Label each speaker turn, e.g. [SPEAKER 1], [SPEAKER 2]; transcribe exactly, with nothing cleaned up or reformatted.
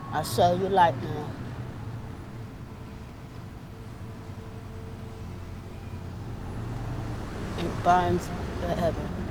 [SPEAKER 1] I show you light now. It burns forever.